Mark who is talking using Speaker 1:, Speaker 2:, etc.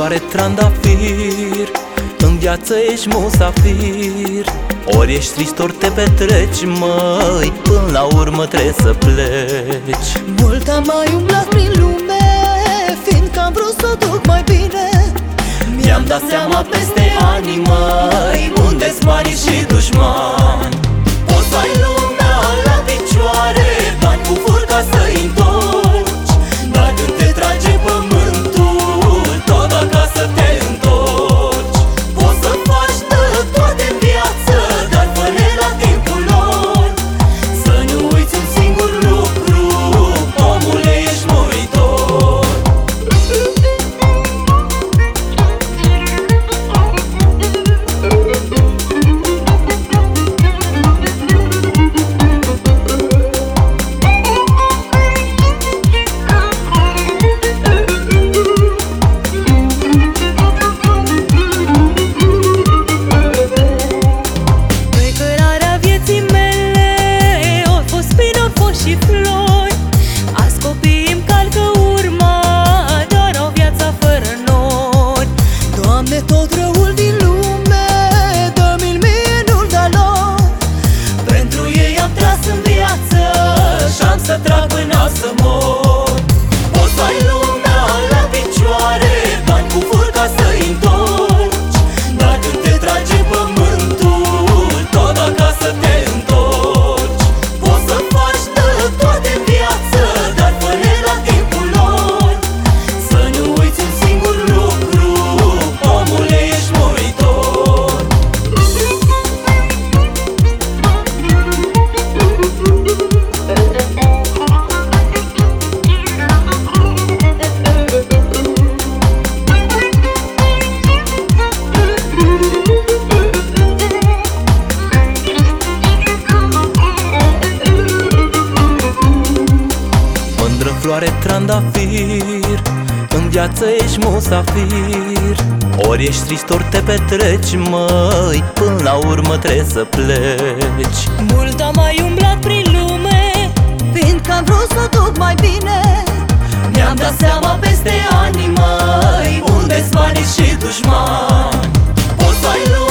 Speaker 1: floare trandafir, în viață ești musafir. Ori ești trist, ori te petreci, măi, până la urmă trebuie să pleci.
Speaker 2: Mult am mai umblat prin lume, fiindcă am vrut să o duc mai bine.
Speaker 1: Mi-am dat seama peste ani, măi, unde-s banii și dușmani. Poți să ai lumea la picioare, bani cu furca să-i întorci, dar când te trage pământul, tot acasă te întorci. Poți să faci toate în viață, dar fă-le la timpul lor. Să nu uiți un singur lucru, omule, ești muritor.
Speaker 2: Și flori, azi copiii îmi calcă urma, doar o viață fără nori. Doamne, tot răul din lume, dă-mi-l mie, nu-l da lor.
Speaker 1: Pentru ei am tras în viață și-am să trag până să mor. Poți să ai lumea la picioare, bani cu furca să-i întorci, dar când te trage pământul, tot acasă te întorci. Poți să faci toate în viață, dar fă-le la timpul lor. Să nu uiți un singur lucru, omule, ești muritor. Mândră floare trandafir, în viață ești musafir. Ori ești trist, ori te petreci, măi, până la urmă trebuie să pleci.
Speaker 2: Mult am mai umblat prin lume, fiindcă am vrut să o duc mai bine.
Speaker 1: Mi-am dat seama peste ani, măi, unde-s banii și dușmani. Poți să ai